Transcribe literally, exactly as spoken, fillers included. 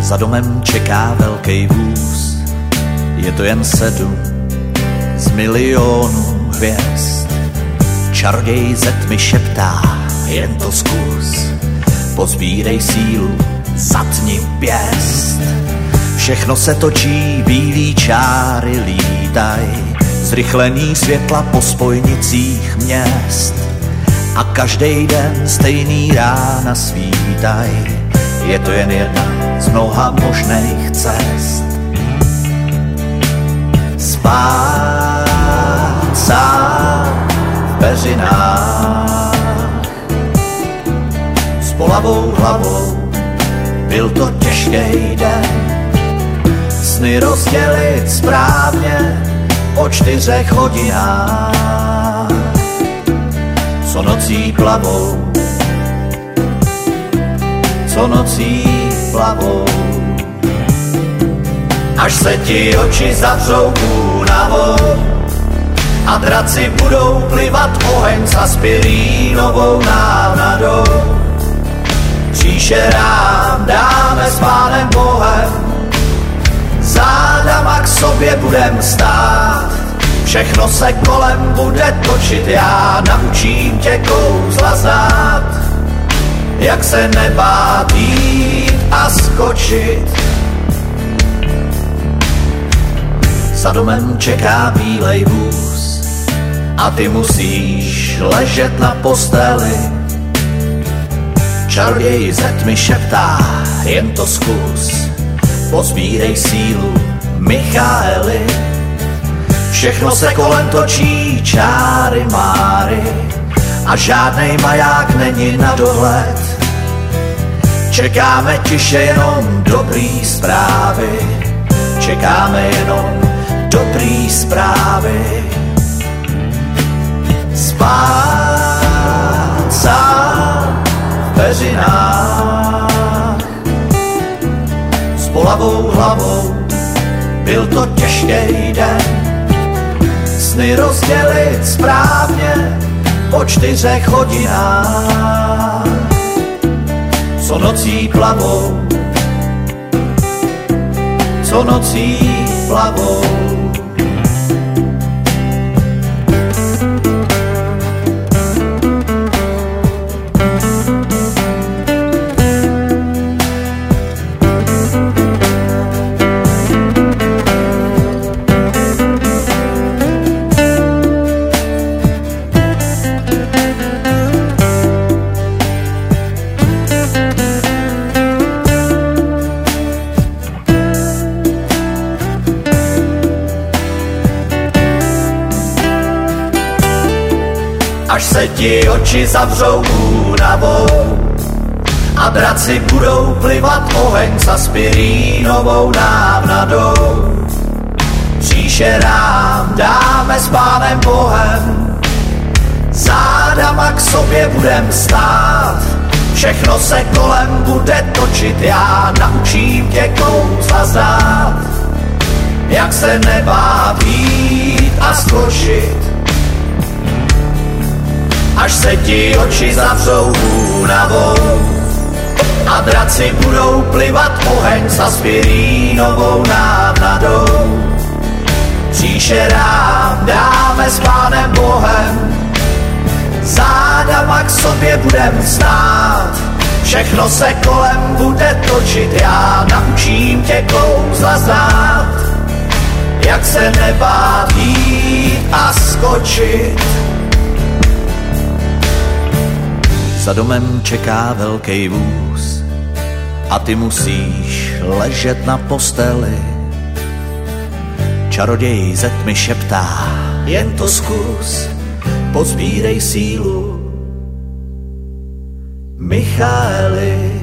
Za domem čeká velký vůz, je to jen sedm z milionů hvězd. Čaroděj ze tmy šeptá, jen to zkus, pozbírej sílu, zatni pěst. Všechno se točí, bílý čáry lítaj, zrychlení světla po spojnicích měst. A každý den stejný rána svítaj, je to jen jedna z mnoha možných cest. Spát sám v peřinách, s bolavou hlavou, byl to těžký den. Sny rozdělit správně po čtyřech hodinách, co nocí plavou, co nocí plavou. Až se ti oči zavřou únavou a draci budou plivat oheň s aspirínovou návnadou. Příšerám dáme s Pánem Bohem, zádama k sobě budem stát. Všechno se kolem bude točit, já naučím tě kouzla znát. Jak se nebát jít a skočit. Za domem čeká bílej vůz a ty musíš ležet na posteli. Čaroděj ze tmy šeptá, jen to zkus, pozbírej sílu, Michaeli. Všechno se kolem točí, čáry máry, a žádnej maják není na dohled. Čekáme tiše jenom dobrý zprávy, čekáme jenom dobrý zprávy. Spát sám v peřinách, s bolavou hlavou, byl to těžký den. Sny rozdělit správně po čtyřech hodinách, co nocí plavou, co nocí plavou. Až se ti oči zavřou únavou a draci budou plivat oheň s aspirínovou návnadou. Příšerám dáme s Pánem Bohem, zádama k sobě budem stát. Všechno se kolem bude točit, já naučím tě kouzla znát. Jak se nebát jít a skočit. Až se ti oči zavřou únavou a draci budou plivat oheň s aspirínovou návnadou. Příšerám dáme s Pánem Bohem, zádama k sobě budem stát. Všechno se kolem bude točit, já naučím tě kouzla znát. Jak se nebát jít a skočit. Za domem čeká velký vůz a ty musíš ležet na posteli. Čaroděj ze tmy šeptá, jen to zkus, pozbírej sílu, Michaeli.